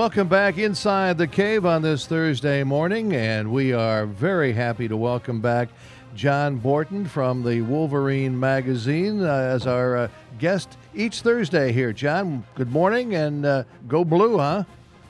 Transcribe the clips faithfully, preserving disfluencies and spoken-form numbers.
welcome back inside the cave on this Thursday morning, and we are very happy to welcome back John Borton from the Wolverine magazine uh, as our uh, guest each Thursday here. John, good morning, and uh, go blue, huh?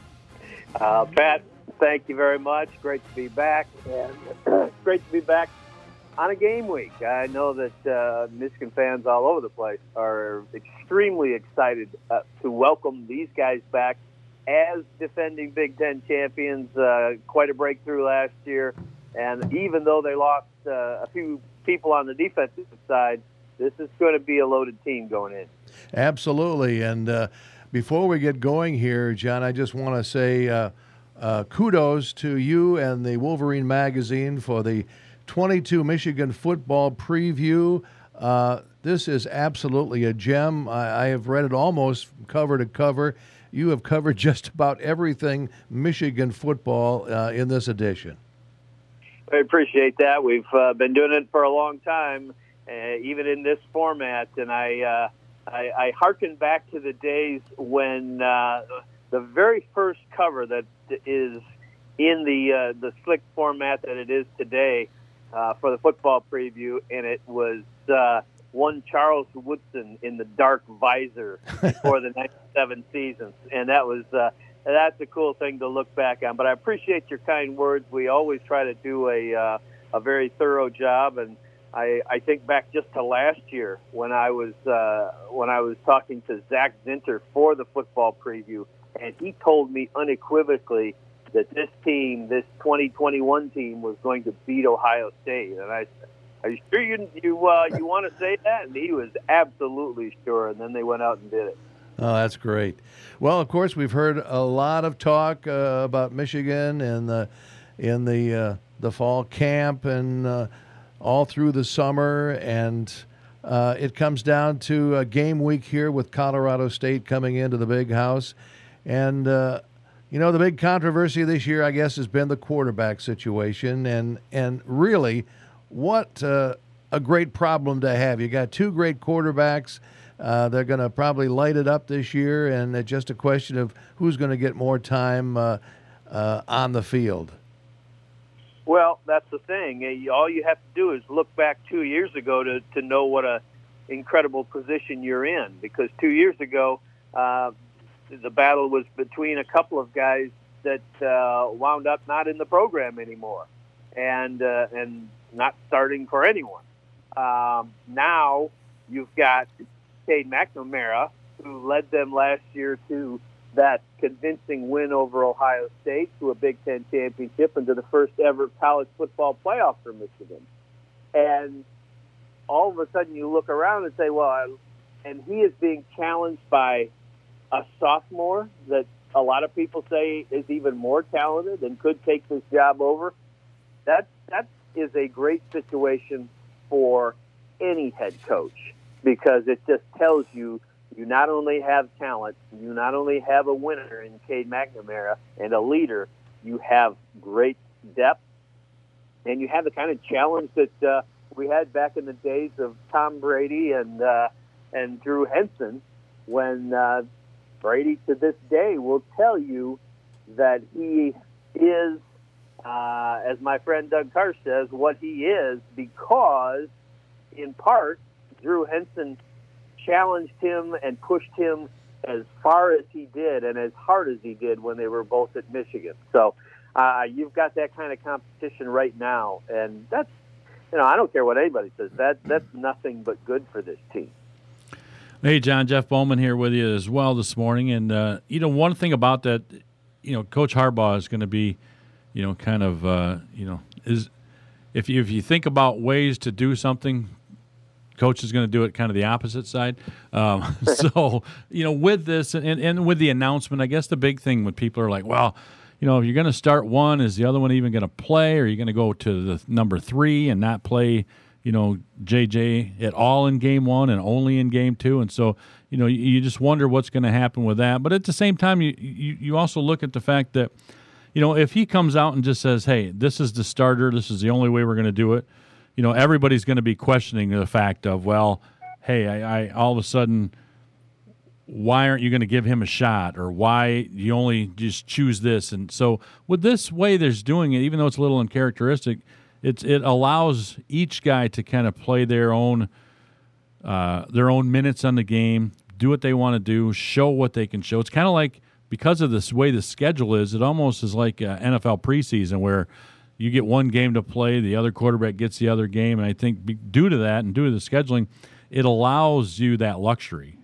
Uh, Pat, thank you very much. Great to be back, and great to be back on a game week. I know that uh, Michigan fans all over the place are extremely excited uh, to welcome these guys back as defending Big Ten champions. Uh, quite a breakthrough last year, and even though they lost uh, a few people on the defensive side, this is going to be a loaded team going in. Absolutely, and uh, before we get going here, John, I just want to say uh, uh, kudos to you and the Wolverine magazine for the twenty-two Michigan football preview. Uh, this is absolutely a gem. I, I have read it almost cover to cover. You have covered just about everything Michigan football uh, in this edition. I appreciate that. We've uh, been doing it for a long time, uh, even in this format. And I, uh, I, I hearken back to the days when uh, the very first cover that is in the uh, the slick format that it is today uh, for the football preview, and it was uh, one Charles Woodson in the dark visor for the next seven seasons, and that was. Uh, That's a cool thing to look back on. But I appreciate your kind words. We always try to do a uh, a very thorough job, and I, I think back just to last year when I was uh, when I was talking to Zach Zinter for the football preview, and he told me unequivocally that this team, this twenty twenty-one team, was going to beat Ohio State. And I said, "Are you sure you you uh, you want to say that?" And he was absolutely sure. And then they went out and did it. Oh, that's great. Well, of course, we've heard a lot of talk uh, about Michigan in the in the uh, the fall camp and uh, all through the summer, and uh, it comes down to a game week here with Colorado State coming into the Big House, and uh, you know the big controversy this year, I guess, has been the quarterback situation, and and really, what uh, a great problem to have. You got two great quarterbacks. Uh, they're going to probably light it up this year, and it's just a question of who's going to get more time uh, uh, on the field. Well, that's the thing. All you have to do is look back two years ago to, to know what a incredible position you're in, because two years ago uh, the battle was between a couple of guys that uh, wound up not in the program anymore and, uh, and not starting for anyone. Um, now you've got Cade McNamara, who led them last year to that convincing win over Ohio State, to a Big Ten championship, and to the first ever college football playoff for Michigan. And all of a sudden you look around and say, well, I, and he is being challenged by a sophomore that a lot of people say is even more talented and could take this job over. That, that is a great situation for any head coach, because it just tells you you not only have talent, you not only have a winner in Cade McNamara and a leader, you have great depth, and you have the kind of challenge that uh, we had back in the days of Tom Brady and uh, and Drew Henson, when uh, Brady to this day will tell you that he is, uh, as my friend Doug Karsh says, what he is because, in part, Drew Henson challenged him and pushed him as far as he did and as hard as he did when they were both at Michigan. So uh, you've got that kind of competition right now, and that's, you know, I don't care what anybody says. That that's nothing but good for this team. Hey, John, Jeff Bowman here with you as well this morning. And, uh, you know, one thing about that, you know, Coach Harbaugh is going to be, you know, kind of, uh, you know, is if you, if you think about ways to do something, Coach is going to do it kind of the opposite side. Um, so, you know, with this and, and with the announcement, I guess the big thing when people are like, well, you know, if you're going to start one, is the other one even going to play? Or are you going to go to the number three and not play, you know, J J at all in game one and only in game two? And so, you know, you, you just wonder what's going to happen with that. But at the same time, you, you, you also look at the fact that, you know, if he comes out and just says, hey, this is the starter, this is the only way we're going to do it, you know, everybody's going to be questioning the fact of, well, hey, I, I all of a sudden, why aren't you going to give him a shot, or why you only just choose this? And so with this way there's doing it, even though it's a little uncharacteristic, it's it allows each guy to kind of play their own uh, their own minutes on the game, do what they want to do, show what they can show. It's kind of like, because of this way the schedule is, it almost is like uh, N F L preseason, where you get one game to play, the other quarterback gets the other game, and I think be, due to that and due to the scheduling, it allows you that luxury.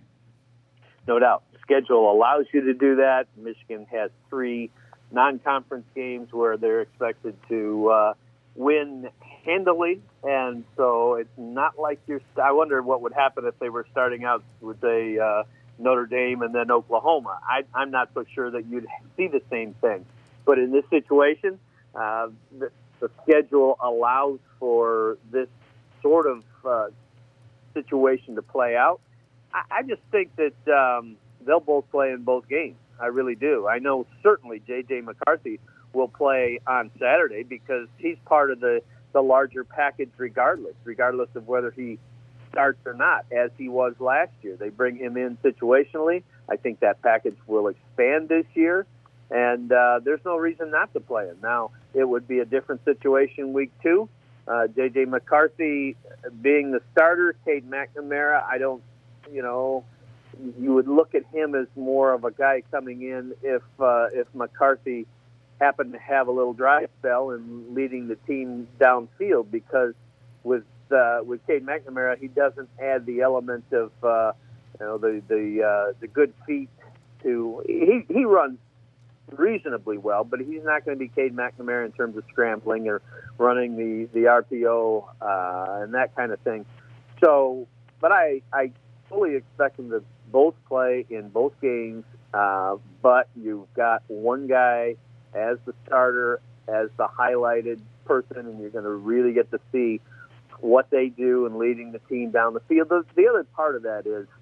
No doubt. The schedule allows you to do that. Michigan has three non-conference games where they're expected to uh, win handily, and so it's not like you're – I wonder what would happen if they were starting out with a uh, Notre Dame and then Oklahoma. I, I'm not so sure that you'd see the same thing. But in this situation, uh, the, the schedule allows for this sort of uh, situation to play out. I just think that um, they'll both play in both games. I really do. I know certainly J J. McCarthy will play on Saturday because he's part of the, the larger package regardless, regardless of whether he starts or not, as he was last year. They bring him in situationally. I think that package will expand this year, and uh, there's no reason not to play him. Now, it would be a different situation week two. Uh, J J. McCarthy being the starter, Cade McNamara, I don't You know, you would look at him as more of a guy coming in if uh, if McCarthy happened to have a little dry spell and leading the team downfield, because with uh, with Cade McNamara, he doesn't add the element of uh, you know the the uh, the good feet to he he runs reasonably well, but he's not going to be Cade McNamara in terms of scrambling or running the the R P O uh, and that kind of thing. So, but I I. fully expect them to both play in both games, uh, but you've got one guy as the starter, as the highlighted person, and you're going to really get to see what they do in leading the team down the field. The, the other part of that is,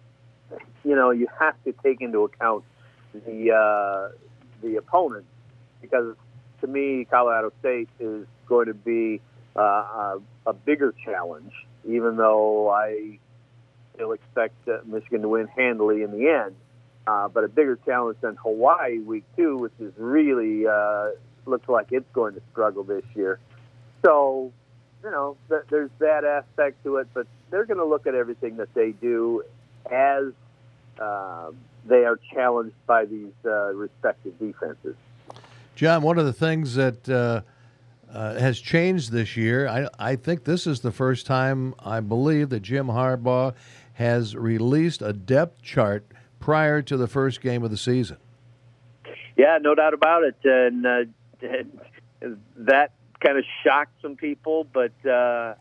you know, you have to take into account the uh, the opponent, because to me, Colorado State is going to be uh, a, a bigger challenge, even though I still expect uh, Michigan to win handily in the end, uh, but a bigger challenge than Hawaii week two, which is really uh, looks like it's going to struggle this year. So, you know, th- there's that aspect to it, but they're going to look at everything that they do as uh, they are challenged by these uh, respective defenses. John, one of the things that uh, uh, has changed this year, I, I think this is the first time, I believe, that Jim Harbaugh has released a depth chart prior to the first game of the season. Yeah, no doubt about it. And, uh, and that kind of shocked some people, but uh,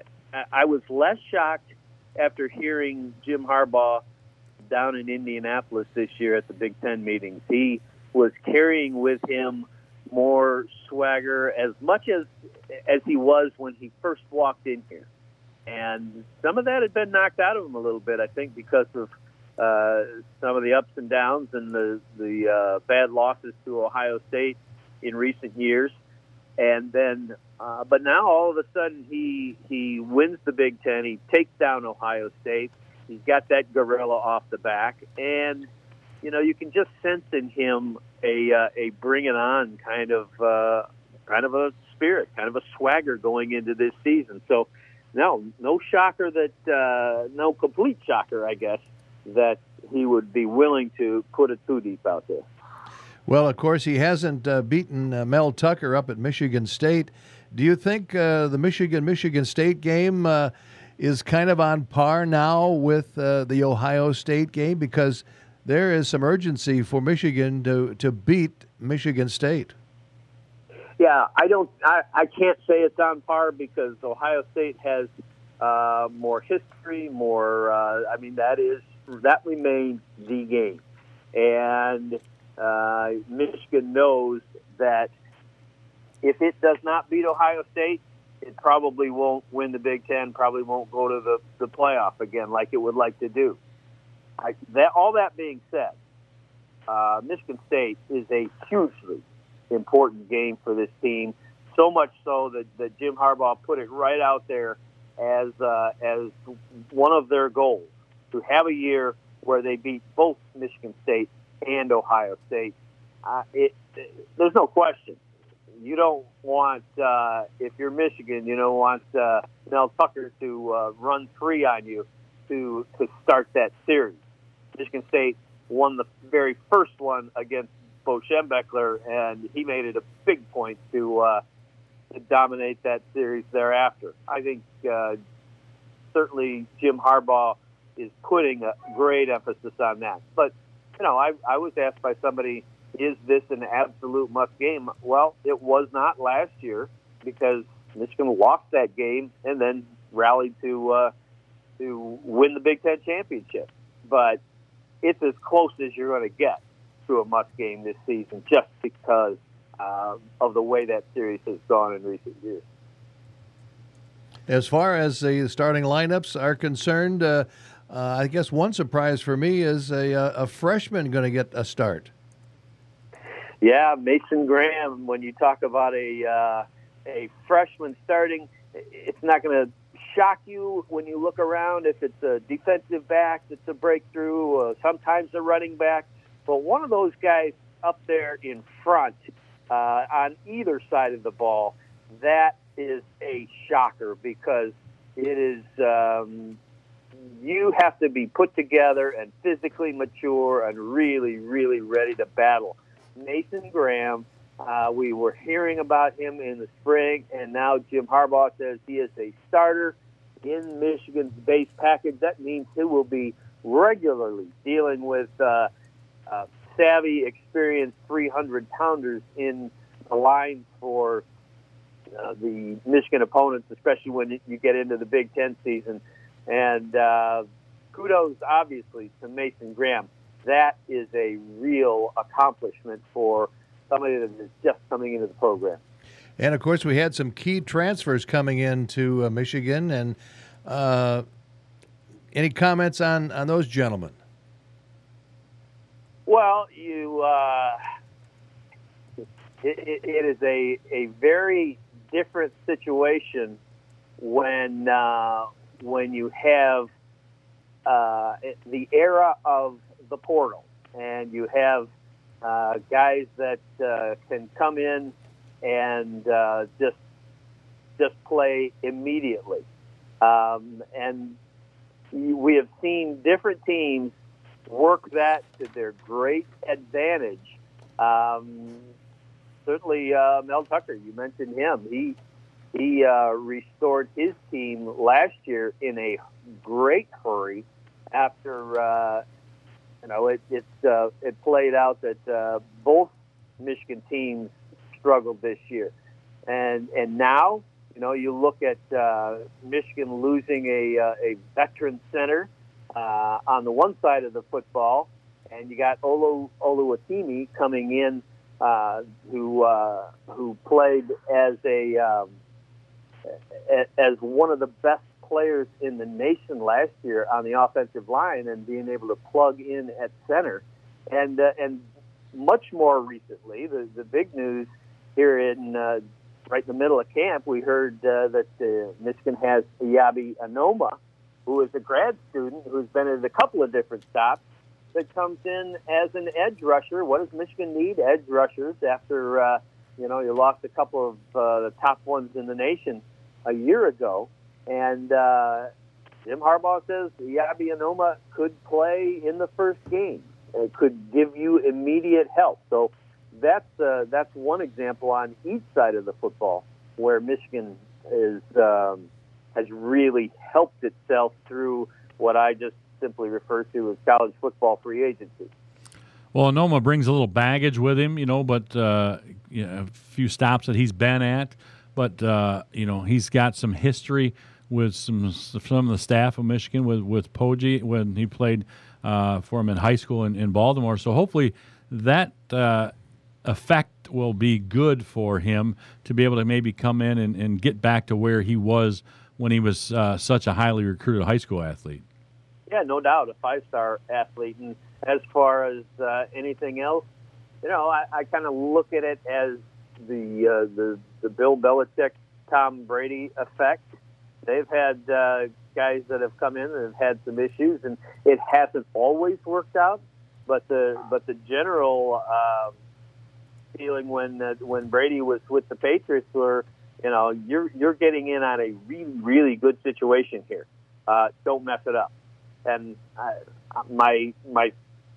I was less shocked after hearing Jim Harbaugh down in Indianapolis this year at the Big Ten meetings. He was carrying with him more swagger, as much as as he was when he first walked in here. And some of that had been knocked out of him a little bit, I think, because of uh, some of the ups and downs and the, the uh, bad losses to Ohio State in recent years. And then, uh, but now all of a sudden he he wins the Big Ten. He takes down Ohio State. He's got that gorilla off the back. And, you know, you can just sense in him a uh, a bring it on kind of uh, kind of a spirit, kind of a swagger going into this season. So, no, no shocker that uh, no complete shocker, I guess, that he would be willing to put it too deep out there. Well, of course, he hasn't uh, beaten uh, Mel Tucker up at Michigan State. Do you think uh, the Michigan-Michigan State game uh, is kind of on par now with uh, the Ohio State game? Because there is some urgency for Michigan to, to beat Michigan State. Yeah, I don't. I, I can't say it's on par because Ohio State has uh, more history, more. Uh, I mean, that is that remains the game, and uh, Michigan knows that if it does not beat Ohio State, it probably won't win the Big Ten. Probably won't go to the, the playoff again like it would like to do. I, that all that being said, uh, Michigan State is a hugely important game for this team, so much so that, that Jim Harbaugh put it right out there as uh, as one of their goals, to have a year where they beat both Michigan State and Ohio State. Uh, it, it, there's no question. You don't want, uh, if you're Michigan, you don't want uh, Mel Tucker to uh, run free on you to to start that series. Michigan State won the very first one against Bo Schembechler, and he made it a big point to, uh, to dominate that series thereafter. I think uh, certainly Jim Harbaugh is putting a great emphasis on that. But, you know, I, I was asked by somebody, is this an absolute must game? Well, it was not last year because Michigan lost that game and then rallied to uh, to win the Big Ten championship. But it's as close as you're going to get to a must game this season just because uh, of the way that series has gone in recent years. As far as the starting lineups are concerned, uh, uh, I guess one surprise for me is a, a freshman going to get a start. Yeah, Mason Graham. When you talk about a uh, a freshman starting, it's not going to shock you when you look around if it's a defensive back that's a breakthrough, uh, sometimes a running back. But one of those guys up there in front uh, on either side of the ball, that is a shocker because it is um, you have to be put together and physically mature and really, really ready to battle. Mason Graham, uh, we were hearing about him in the spring, and now Jim Harbaugh says he is a starter in Michigan's base package. That means he will be regularly dealing with uh, uh, savvy, experienced three hundred pounders in the line for uh, the Michigan opponents, especially when you get into the Big Ten season. And uh, kudos, obviously, to Mason Graham. That is a real accomplishment for somebody that is just coming into the program. And, of course, we had some key transfers coming into uh, Michigan. And uh, any comments on, on those gentlemen? Well, you uh, it, it, it is a, a very different situation when uh, when you have uh, the era of the portal, and you have uh, guys that uh, can come in and uh, just just play immediately. Um, and we have seen different teams work that to their great advantage. Um, certainly, uh, Mel Tucker, you mentioned him. He he uh, restored his team last year in a great hurry after. Uh, You know, it it, uh, it played out that uh, both Michigan teams struggled this year, and and now you know you look at uh, Michigan losing a uh, a veteran center uh, on the one side of the football, and you got Olu Oluwatimi coming in, uh, who uh, who played as a um, as one of the best players in the nation last year on the offensive line and being able to plug in at center. And uh, and much more recently, the, the big news here in uh, right in the middle of camp, we heard uh, that uh, Michigan has Yabi Anoma, who is a grad student who's been at a couple of different stops, that comes in as an edge rusher. What does Michigan need? Edge rushers after, uh, you know, you lost a couple of uh, the top ones in the nation a year ago. And uh, Jim Harbaugh says Yabi Anoma could play in the first game. It could give you immediate help. So that's uh, that's one example on each side of the football where Michigan is um, has really helped itself through what I just simply refer to as college football free agency. Well, Anoma brings a little baggage with him, you know, but uh, you know, a few stops that he's been at. But, uh, you know, he's got some history with some some of the staff of Michigan, with, with Poggi when he played uh, for him in high school in, in Baltimore. So hopefully that uh, effect will be good for him to be able to maybe come in and, and get back to where he was when he was uh, such a highly recruited high school athlete. Yeah, no doubt, a five-star athlete. And as far as uh, anything else, you know, I, I kind of look at it as the uh, the the Bill Belichick, Tom Brady effect. They've had uh, guys that have come in and have had some issues, and it hasn't always worked out. But the but the general uh, feeling when uh, when Brady was with the Patriots were, you know, you're you're getting in on a really really good situation here. Uh, don't mess it up. And uh, my my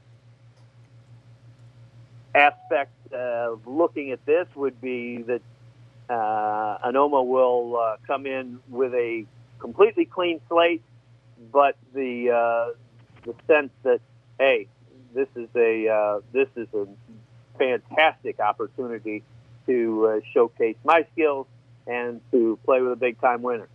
aspect of looking at this would be that uh, Anoma will uh, come in with a completely clean slate, but the uh, the sense that, hey, this is a uh, this is a fantastic opportunity to uh, showcase my skills and to play with a big time winner.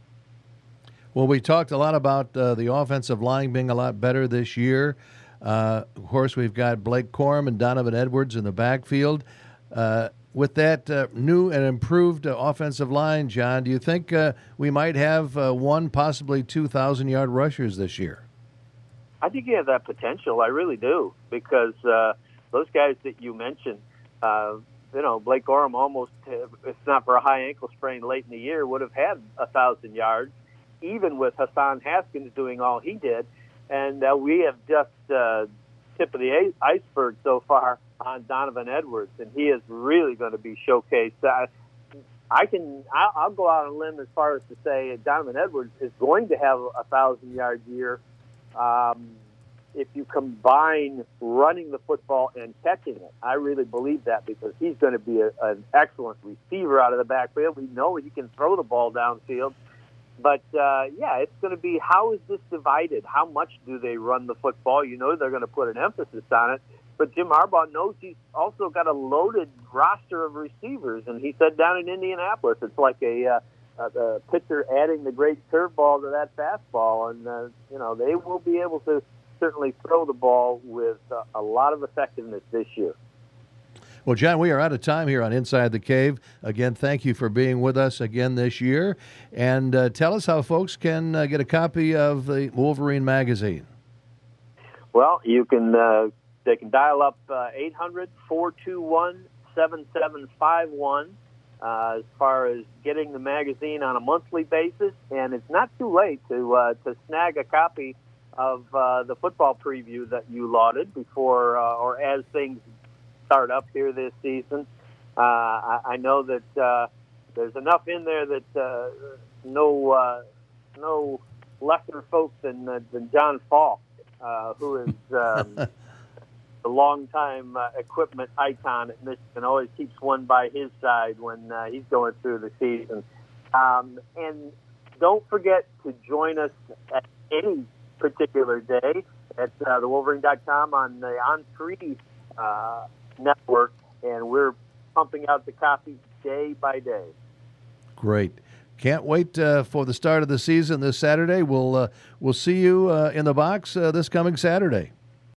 Well, we talked a lot about uh, the offensive line being a lot better this year. Uh, of course, we've got Blake Corum and Donovan Edwards in the backfield. Uh, with that uh, new and improved uh, offensive line, John, do you think uh, we might have uh, one, possibly two thousand-yard rushers this year? I think you have that potential. I really do, because uh, those guys that you mentioned, uh, you know, Blake Corum almost, uh, if not for a high ankle sprain late in the year, would have had a thousand yards, even with Hassan Haskins doing all he did. And uh, we have just uh, tip of the iceberg so far on Donovan Edwards, and he is really going to be showcased. Uh, I can, I'll, I'll go out on a limb as far as to say Donovan Edwards is going to have a thousand-yard year. Um, if you combine running the football and catching it. I really believe that, because he's going to be a, an excellent receiver out of the backfield. We know he can throw the ball downfield. But, uh, yeah, it's going to be, how is this divided? How much do they run the football? You know they're going to put an emphasis on it. But Jim Harbaugh knows he's also got a loaded roster of receivers. And he said down in Indianapolis, it's like a uh, uh, the pitcher adding the great curveball to that fastball. And, uh, you know, they will be able to certainly throw the ball with uh, a lot of effectiveness this year. Well, John, we are out of time here on Inside the Cave. Again, thank you for being with us again this year. And uh, tell us how folks can uh, get a copy of the Wolverine magazine. Well, you can uh, they can dial up uh, eight hundred, four two one, seven seven five one uh, as far as getting the magazine on a monthly basis. And it's not too late to uh, to snag a copy of uh, the football preview that you lauded before uh, or as things start up here this season. Uh, I, I know that uh, there's enough in there that uh, no uh, no lesser folks than uh, than John Falk, uh, who is um, the longtime uh, equipment icon at Michigan, always keeps one by his side when uh, he's going through the season. Um, and don't forget to join us at any particular day at uh, the Wolverine dot com on the On three uh, network, and we're pumping out the copy day by day. Great. Can't wait uh, for the start of the season this Saturday. We'll uh, we'll see you uh, in the box uh, this coming Saturday.